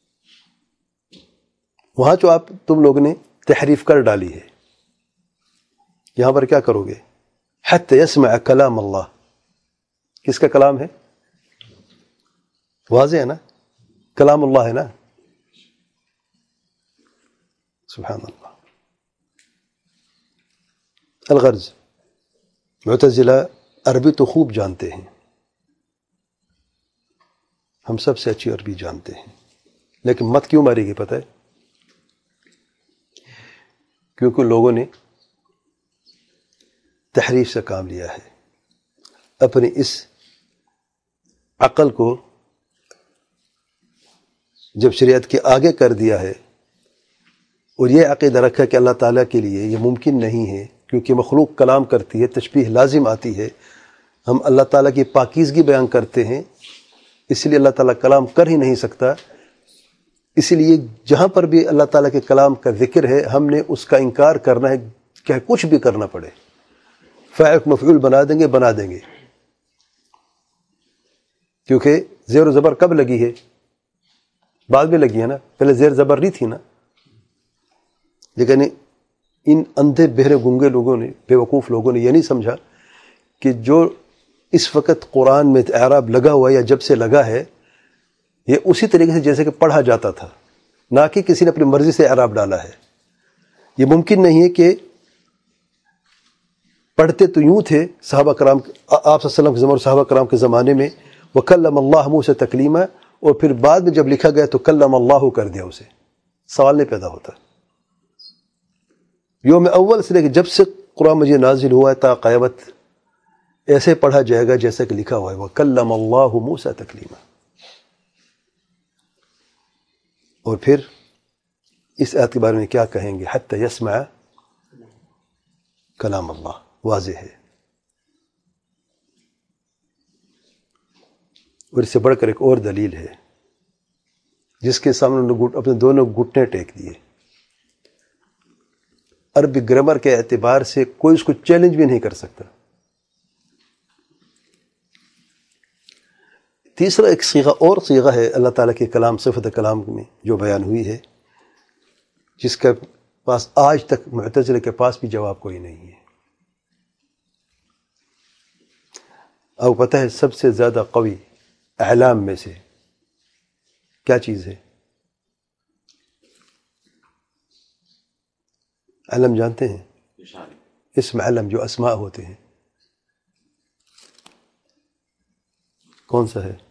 A: وہاں جو تم لوگ نے تحریف کر ڈالی ہے، یہاں پر کیا کرو گے؟ حتی یسمع کلام اللہ. کس کا کلام ہے؟ واضح ہے نا، کلام اللہ ہے نا. سبحان اللہ. الغرض معتزلہ عربی تو خوب جانتے ہیں ہم سب سے اچھی عربی جانتے ہیں، لیکن مت کیوں ماری گئی پتہ ہے؟ کیونکہ لوگوں نے تحریف سے کام لیا ہے، اپنی اس عقل کو جب شریعت کے آگے کر دیا ہے اور یہ عقیدہ رکھا کہ اللہ تعالیٰ کے لیے یہ ممکن نہیں ہے، کیونکہ مخلوق کلام کرتی ہے، تشبیہ لازم آتی ہے، ہم اللہ تعالیٰ کی پاکیزگی بیان کرتے ہیں، اس لیے اللہ تعالیٰ کلام کر ہی نہیں سکتا، اسی لیے جہاں پر بھی اللہ تعالیٰ کے کلام کا ذکر ہے ہم نے اس کا انکار کرنا ہے، کہ کچھ بھی کرنا پڑے، فاعل مفعول بنا دیں گے، کیونکہ زیر و زبر کب لگی ہے؟ بعد میں لگی ہے نا، پہلے زیر زبر نہیں تھی نا۔ لیکن ان اندھے بہرے گنگے لوگوں نے، بے وقوف لوگوں نے یہ نہیں سمجھا کہ جو اس وقت قرآن میں اعراب لگا ہوا ہے یا جب سے لگا ہے، یہ اسی طریقے سے جیسے کہ پڑھا جاتا تھا، نہ کہ کسی نے اپنی مرضی سے اعراب ڈالا ہے۔ یہ ممکن نہیں ہے کہ پڑھتے تو یوں تھے صحابہ کرام، آپ صلی اللہ علیہ وسلم کے زمانے اور صحابہ کرام کے زمانے میں، وَكَلَّمَ اللَّهُ مُوسَىٰ تَكْلِيمًا، اور پھر بعد میں جب لکھا گیا تو کلم اللہ کر دیا، اسے سوال نہیں پیدا ہوتا۔ یوم اول سے لے کے جب سے قرآن مجید نازل ہوا ہے تا قیامت ایسے پڑھا جائے گا جیسا کہ لکھا ہوا ہے، وَكَلَّمَ اللَّهُ مُوسَىٰ تَكْلِيمًا۔ اور پھر اس آیت کے بارے میں کیا کہیں گے؟ حتی یسمع کلام اللہ، واضح ہے۔ اور اس سے بڑھ کر ایک اور دلیل ہے جس کے سامنے انہوں نے اپنے دونوں گھٹنے ٹیک دیے۔ عربی گرامر کے اعتبار سے کوئی اس کو چیلنج بھی نہیں کر سکتا۔ تیسرا ایک صیغہ ہے اللہ تعالیٰ کے کلام، صفت کلام میں جو بیان ہوئی ہے، جس کے پاس آج تک معتزلہ کے پاس بھی جواب کوئی نہیں ہے۔ آپ کو پتہ ہے سب سے زیادہ قوی اعلام میں سے کیا چیز ہے؟ علم جانتے ہیں؟ اسم علم جو اسماء ہوتے ہیں، کون سا ہے؟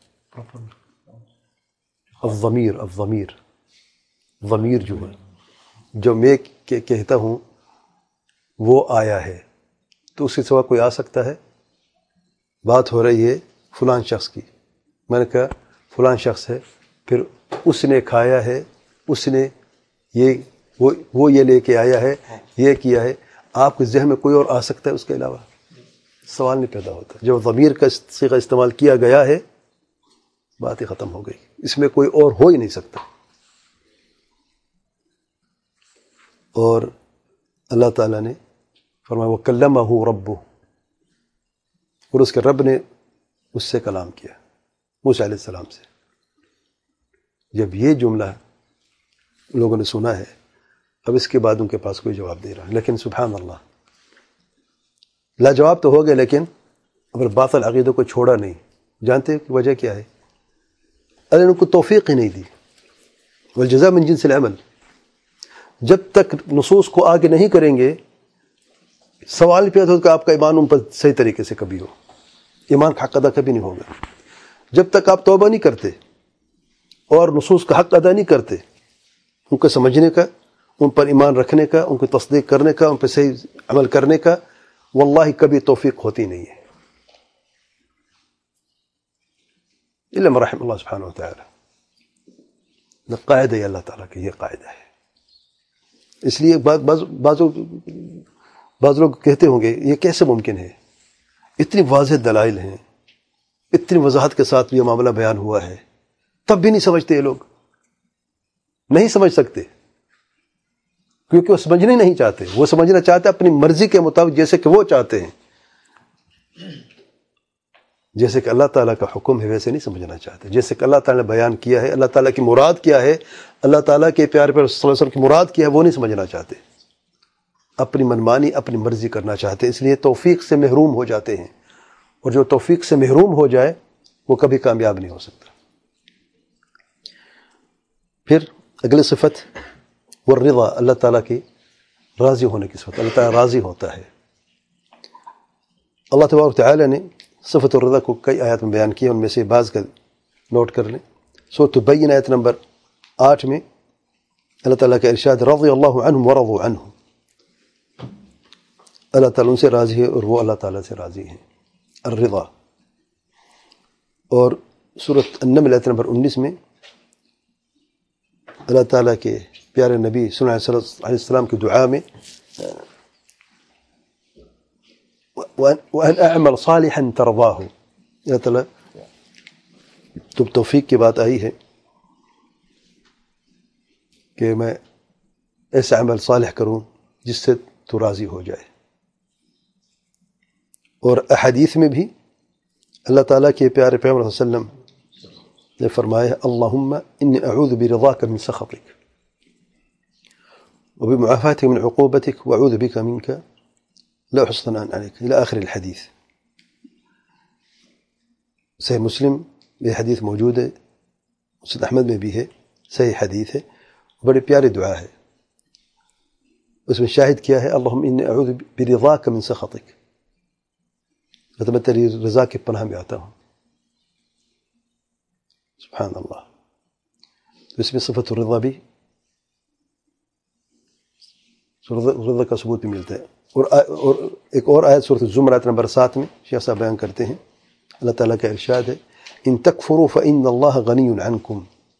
A: الضمیر ضمیر جو ہے، جو میں کہتا ہوں وہ آیا ہے، تو اس کے سوا کوئی آ سکتا ہے؟ بات ہو رہی ہے فلان شخص کی، میں نے کہا فلان شخص ہے، پھر اس نے کھایا ہے، اس نے وہ یہ لے کے آیا ہے، یہ کیا ہے، آپ کے ذہن میں کوئی اور آ سکتا ہے اس کے علاوہ؟ سوال نہیں پیدا ہوتا۔ جب ضمیر کا صیغہ استعمال کیا گیا ہے بات ہی ختم ہو گئی، اس میں کوئی اور ہو ہی نہیں سکتا۔ اور اللہ تعالیٰ نے فرمایا وَكَلَّمَهُ رَبُّهُ، اور اس کے رب نے اس سے کلام کیا، موسیٰ علیہ السلام سے۔ جب یہ جملہ لوگوں نے سنا ہے، اب اس کے بعد ان کے پاس کوئی جواب نہیں رہا، لیکن سبحان اللہ، لا جواب تو ہو گئے لیکن اگر باطل عقیدوں کو چھوڑا نہیں۔ جانتے کہ وجہ کیا ہے؟ اللہ نے ان کو توفیق ہی نہیں دی، والجزاء من جنس العمل۔ جب تک نصوص کو آگے نہیں کریں گے، سوال پیدا ہوتا کہ آپ کا ایمان ان پر صحیح طریقے سے کبھی ہو، ایمان کا حق ادا کبھی نہیں ہوگا۔ جب تک آپ توبہ نہیں کرتے اور نصوص کا حق ادا نہیں کرتے، ان کو سمجھنے کا، ان پر ایمان رکھنے کا، ان کو تصدیق کرنے کا، ان پر صحیح عمل کرنے کا، واللہ کبھی توفیق ہوتی نہیں ہے، الا من رحم اللہ سبحانہ وتعالی۔ قاعدہ ہے اللہ تعالیٰ کا، یہ قاعدہ ہے۔ اس لیے بعض لوگ کہتے ہوں گے یہ کیسے ممکن ہے؟ اتنی واضح دلائل ہیں، اتنی وضاحت کے ساتھ یہ معاملہ بیان ہوا ہے، تب بھی نہیں سمجھتے، یہ لوگ نہیں سمجھ سکتے، کیونکہ وہ سمجھنے نہیں چاہتے، وہ سمجھنا چاہتے اپنی مرضی کے مطابق، جیسے کہ وہ چاہتے ہیں، جیسے کہ اللہ تعالیٰ کا حکم ہے ویسے نہیں سمجھنا چاہتے، جیسے کہ اللہ تعالیٰ نے بیان کیا ہے، اللہ تعالیٰ کی مراد کیا ہے، اللہ تعالیٰ کے پیارے پیغمبر صلی اللہ علیہ وسلم کی مراد کیا ہے، وہ نہیں سمجھنا چاہتے، اپنی منمانی اپنی مرضی کرنا چاہتے، اس لیے توفیق سے محروم ہو جاتے ہیں، اور جو توفیق سے محروم ہو جائے وہ کبھی کامیاب نہیں ہو سکتا۔ پھر اگلی صفت والرضا، اللہ تعالیٰ کی راضی ہونے کی صفت، اللہ تعالیٰ راضی ہوتا ہے۔ اللہ تبارک و تعالیٰ نے صفت الرضا کو کئی آیات میں بیان کیا، ان میں سے بعض کا نوٹ کر لیں. سورۃ البینہ آیت نمبر 8 میں اللہ تعالیٰ کا ارشاد رضی اللہ عنہم ورضوا عنہ، اللہ تعالیٰ ان سے راضی ہے اور وہ اللہ تعالیٰ سے راضی ہیں، الرضا. اور سورۃ النمل آیت نمبر 19 میں اللہ تعالیٰ کے پیارے نبی صلی اللہ علیہ وسلم کی دعا میں وَأَنْ أَعْمَلْ صَالِحًا تَرْضَاهُ، اللہ تعالیٰ تو توفیق کی بات آئی ہے کہ میں ایسا عمل صالح کروں جس سے تو راضی ہو جائے. اور احادیث میں بھی اللہ تعالیٰ کے پیارے پیغمبر صلی اللہ علیہ وسلم نے فرمایا ہے اللہم انی اعوذ برضاک من سخطک وبمعافاتک من عقوبتک واعوذ بک منک لا احصي ثناء علیک الى آخر الحدیث. صحیح مسلم یہ حدیث موجود ہے، مسند احمد میں بھی ہے، صحیح حدیث ہے، بڑی پیاری دعا ہے. اس میں شاہد کیا ہے اللہم انی اعوذ برضاک من سخطک، میں تیری رضا کی پناہ میں آتا ہوں. سبحان اللہ. اس میں صفت الرضا بھی، رضا کا ثبوت بھی ملتا ہے. اور ایک اور آیت سورۃ الزمر آیت نمبر 7 میں شیخ صاحب بیان کرتے ہیں اللہ تعالیٰ کا ارشاد ہے ان تکفروا فإن اللہ غنی عنکم،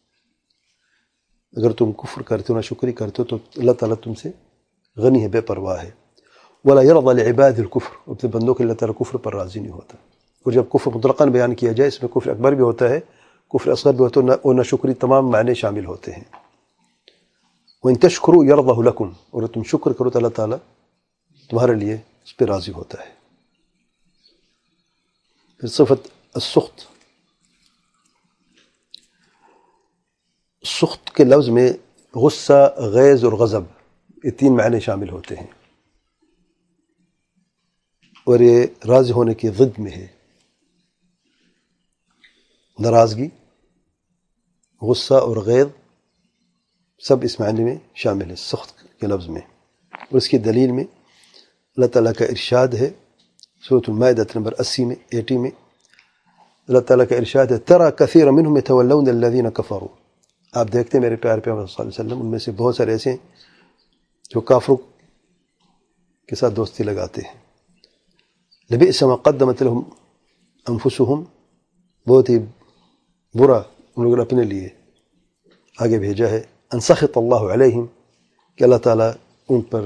A: اگر تم کفر کرتے ہو، ناشکری کرتے ہو تو اللہ تعالیٰ تم سے غنی ہے، بے پرواہ ہے. ولا يرضى لعباد الكفر، اپنے بندوں کے اللہ تعالیٰ کفر پر راضی نہیں ہوتا. اور جب کفر مطلقاً بیان کیا جائے اس میں کفر اکبر بھی ہوتا ہے، کفر اصغر بھی ہوتا ہے، اور ناشکری تمام معنی شامل ہوتے ہیں. وَإِن تَشْكُرُوا يَرْضَهُ لَكُمْ، اور تم شکر کرو تو اللہ تعالیٰ تمہارے لیے اس پہ راضی ہوتا ہے. پھر صفت السخط، سخط کے لفظ میں غصہ، غیظ اور غضب، یہ 3 معنی شامل ہوتے ہیں، اور یہ راضی ہونے کی ضد میں ہے. ناراضگی، غصہ اور غیظ سب اس معنی میں شامل ہے سخط کے لفظ میں. اور اس کی دلیل میں اللہ تعالیٰ کا ارشاد ہے سورۃ المائدہ نمبر 80 میں 80 میں اللہ تعالیٰ کا ارشاد ہے ترى كثيرا منهم يتولون الذين كفروا، آپ دیکھتے ہیں میرے پیارے پیغمبر صلی اللہ علیہ وسلم ان میں سے بہت سارے ایسے ہیں جو کافروں کے ساتھ دوستی لگاتے ہیں. لبئس ما قدمت لهم انفسهم، بہت ہی برا ان لوگوں نے اپنے لیے آگے بھیجا ہے. ان سخط اللہ علیہم، کہ اللہ تعالیٰ ان پر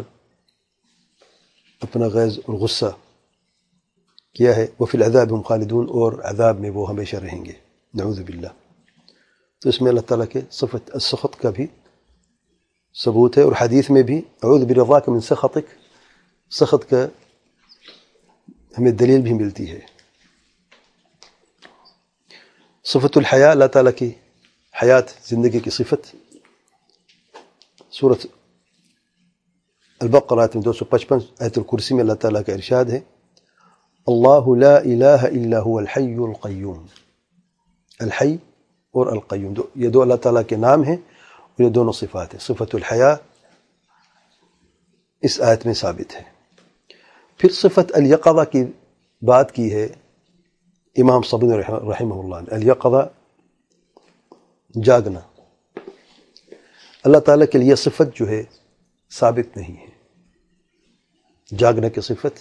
A: اپنا غیظ اور غصہ کیا ہے. وفی العذاب هم خالدون، اور عذاب میں وہ ہمیشہ رہیں گے، نعوذ باللہ. تو اس میں اللہ تعالیٰ کے صفت السخط کا بھی ثبوت ہے. اور حدیث میں بھی اعوذ برضاک من سخطک، سخط کا ہمیں دلیل بھی ملتی ہے. صفت الحیاء، اللہ تعالیٰ کی حیات، زندگی کی صفت، سورۃ البقرہ آیت 255 آیت الکرسی میں اللہ تعالیٰ کا ارشاد ہے اللہ لا الہ الا هو الحی القیوم. الحی اور القیوم یہ دو اللہ تعالیٰ کے نام ہیں اور یہ دونوں صفات ہیں. صفت الحیاء اس آیت میں ثابت ہے. پھر صفت الیقظہ کی بات کی ہے امام صبری رحمہ اللہ نے. الیقظہ جاگنا، اللہ تعالیٰ کے لیے صفت جو ہے ثابت نہیں ہے. جاگنے کی صفت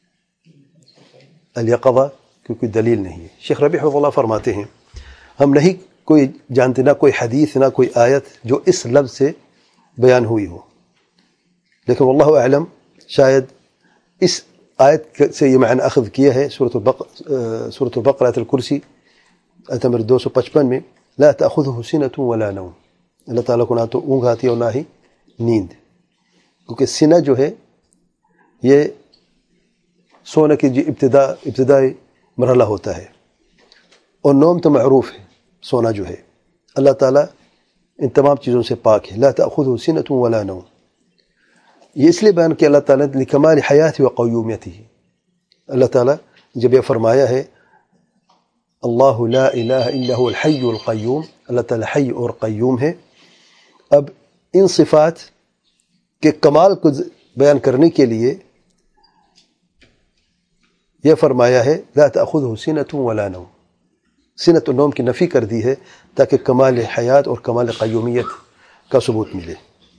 A: الیقظہ کی کوئی دلیل نہیں ہے. شیخ ربیع رحمہ اللہ فرماتے ہیں ہم نہیں کوئی جانتے، نہ کوئی حدیث نہ کوئی آیت جو اس لفظ سے بیان ہوئی ہو، لیکن واللہ اعلم شاید اس آیت سے یہ معنی اخذ کیا ہے سورۃ البقرہ آیت الکرسی آیت نمبر 255 میں لا تأخذه سنة ولا نوم، اللہ تعالیٰ کو نہ تو اونگ آتی ہے اور نہ ہی نیند. کیونکہ سنہ جو ہے یہ سونے کی جو ابتدائی مرحلہ ہوتا ہے، اور نوم تو معروف ہے، سونا جو ہے اللہ تعالیٰ ان تمام چیزوں سے پاک ہے. لا تأخذه سنة ولا نوم، یہ اس لیے بیان کہ اللہ تعالیٰ نے لکمال حیات و قیومیتہ، اللہ تعالیٰ جب یہ فرمایا ہے اللہ لا الہ الا هو الحی القیوم، اللہ تعالیٰ حی اور قیوم ہے. اب ان صفات کے کمال کو بیان کرنے کے لیے یہ فرمایا ہے لا تأخذه سنة ولا نوم، سنت النوم کی نفی کر دی ہے تاکہ کمال حیات اور کمال قیومیت کا ثبوت ملے.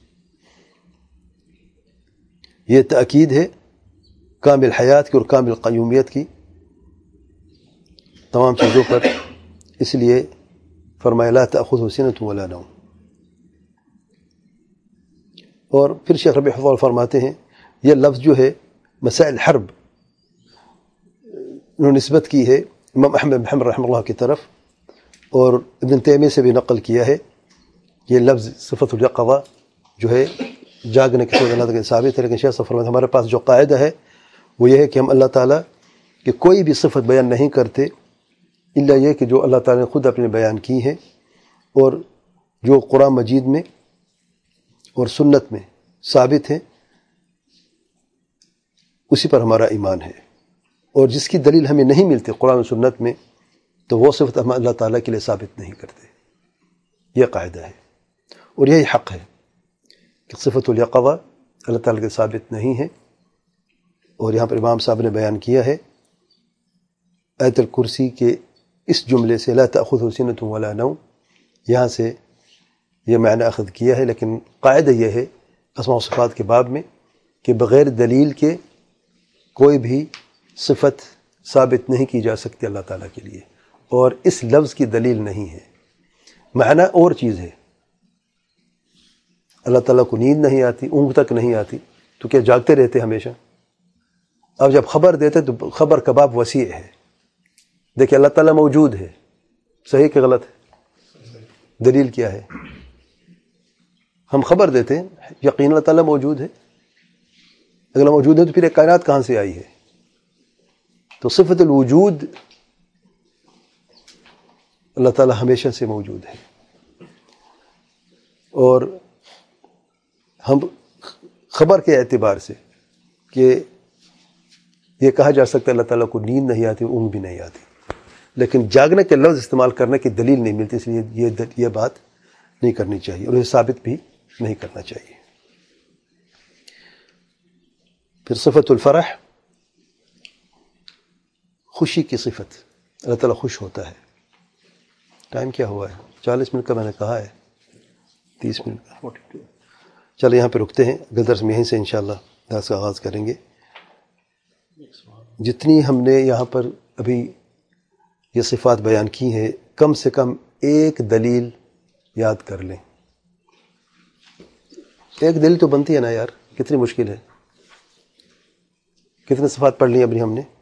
A: یہ تاکید ہے کامل حیات کی اور کامل قیومیت کی تمام چیزوں پر. اس لیے فرمایا لا تأخذہ سنۃ ولا نوم. اور پھر شیخ ربیع حفظہ اللہ فرماتے ہیں یہ لفظ جو ہے مسائل حرب انہوں نے نسبت کی ہے امام احمد بن حنبل رحمہ اللہ کی طرف، اور ابن تیمیہ سے بھی نقل کیا ہے. یہ لفظ صفت الیقظہ جو ہے جاگنے کے صفت اللہ تعالیٰ کے ثابت ہے، لیکن شیخ صاحب فرماتے ہیں ہمارے پاس جو قاعدہ ہے وہ یہ ہے کہ ہم اللہ تعالیٰ کہ کوئی بھی صفت بیان نہیں کرتے الا یہ کہ جو اللہ تعالیٰ نے خود اپنے بیان کی ہیں اور جو قرآن مجید میں اور سنت میں ثابت ہیں اسی پر ہمارا ایمان ہے. اور جس کی دلیل ہمیں نہیں ملتی قرآن و سنت میں تو وہ صفت ہم اللہ تعالیٰ کے لیے ثابت نہیں کرتے. یہ قاعدہ ہے اور یہی حق ہے کہ صفت الیقظہ اللہ تعالیٰ کے ثابت نہیں ہے. اور یہاں پر امام صاحب نے بیان کیا ہے آیت الکرسی کے اس جملے سے لا تأخذہ سنۃ ولا نوم، یہاں سے یہ معنی اخذ کیا ہے. لیکن قاعدہ یہ ہے اسماء و صفات کے باب میں کہ بغیر دلیل کے کوئی بھی صفت ثابت نہیں کی جا سکتی اللہ تعالیٰ کے لیے، اور اس لفظ کی دلیل نہیں ہے. معنی اور چیز ہے. اللہ تعالیٰ کو نیند نہیں آتی، اونگ تک نہیں آتی، تو کیا جاگتے رہتے ہمیشہ؟ اب جب خبر دیتے تو خبر کا باب وسیع ہے. دیکھیں اللہ تعالیٰ موجود ہے، صحیح کہ غلط ہے؟ دلیل کیا ہے؟ ہم خبر دیتے ہیں یقین اللہ تعالیٰ موجود ہے. اگر موجود ہے تو پھر یہ کائنات کہاں سے آئی ہے؟ تو صفت الوجود اللہ تعالیٰ ہمیشہ سے موجود ہے. اور ہم خبر کے اعتبار سے کہ یہ کہا جا سکتا ہے اللہ تعالیٰ کو نیند نہیں آتی، اونگ بھی نہیں آتی، لیکن جاگنے کے لفظ استعمال کرنے کی دلیل نہیں ملتی، اس لیے یہ بات نہیں کرنی چاہیے اور یہ ثابت بھی نہیں کرنا چاہیے. پھر صفت الفرح، خوشی کی صفت. اللہ تعالیٰ خوش ہوتا ہے. ٹائم کیا ہوا ہے؟ 40 منٹ کا میں نے کہا ہے، 30 منٹ کا. چلو یہاں پہ رکتے ہیں، اگلے درس میں یہیں سے انشاءاللہ درس کا آغاز کریں گے. جتنی ہم نے یہاں پر ابھی یہ صفات بیان کی ہیں کم سے کم ایک دلیل یاد کر لیں. ایک دلیل تو بنتی ہے نا یار، کتنی مشکل ہے. کتنے صفات پڑھ لی ابھی ہم نے؟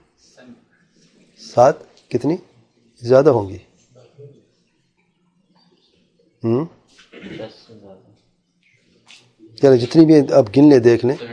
A: 7. کتنی زیادہ ہوں گی؟ چلے جتنی بھی آپ گن لیں، دیکھ لیں.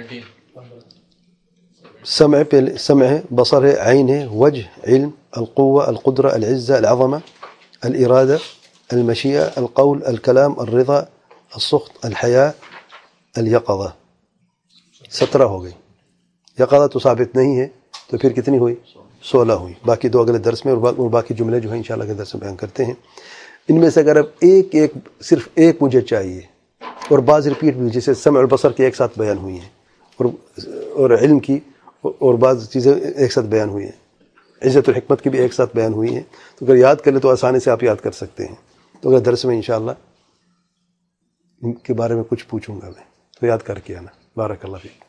A: سمع پہ سمع ہے، بصر ہے، عین ہے، وجہ، علم، القوة، القدرة، العزة، العظمة، الإرادة، المشيئة، القول، الكلام، الرضا، السخط، الحياة، اليقظة. 17 ہو گئی. یقظہ تو ثابت نہیں ہے تو پھر کتنی ہوئی؟ 16 ہوئی. باقی 2 اگلے درس میں اور باقی جملے جو ہیں انشاءاللہ کے درس میں بیان کرتے ہیں. ان میں سے اگر اب صرف ایک مجھے چاہیے، اور بعض ریپیٹ بھی، جیسے سمع اور بصر کی ایک ساتھ بیان ہوئی ہیں، اور علم کی اور بعض چیزیں ایک ساتھ بیان ہوئی ہیں، عزت اور حکمت کی بھی ایک ساتھ بیان ہوئی ہیں. تو اگر یاد کر لیں تو آسانی سے آپ یاد کر سکتے ہیں. تو اگر درس میں انشاءاللہ ان کے بارے میں کچھ پوچھوں گا میں تو یاد کر کے آنا. بارک اللہ فیک.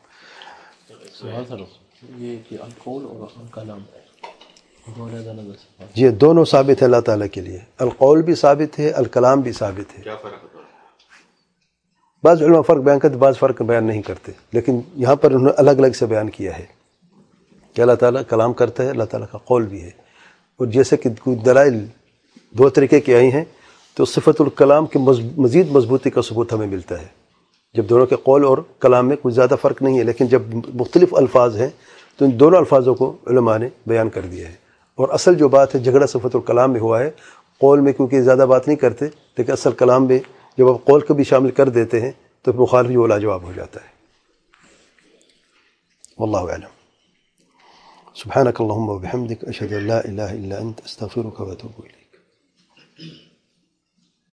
B: یہ کہ القول اور الکلام
A: یہ دونوں ثابت ہے اللہ تعالیٰ کے لیے. القول بھی ثابت ہے، الکلام بھی ثابت ہے.
B: کیا فرق ہے؟
A: بعض علماء فرق بیان کرتے، بعض فرق بیان نہیں کرتے، لیکن یہاں پر انہوں نے الگ الگ سے بیان کیا ہے کہ اللہ تعالیٰ کلام کرتا ہے، اللہ تعالیٰ کا قول بھی ہے. اور جیسے کہ کوئی دلائل 2 طریقے کی آئی ہیں تو صفت الکلام کے مزید مضبوطی کا ثبوت ہمیں ملتا ہے جب دونوں کے قول اور کلام میں کوئی زیادہ فرق نہیں ہے. لیکن جب مختلف الفاظ ہیں تو ان دونوں الفاظوں کو علماء نے بیان کر دیا ہے. اور اصل جو بات ہے جھگڑا صفت الکلام میں ہوا ہے. قول میں کیونکہ زیادہ بات نہیں کرتے، لیکن اصل کلام میں جب آپ قول کو بھی شامل کر دیتے ہیں تو مخالف جو لاجواب ہو جاتا ہے. واللہ اعلم. سبحانک اللہم و بحمدک، اشہد ان لا الہ الا انت، استغفرک و اتوب الیک.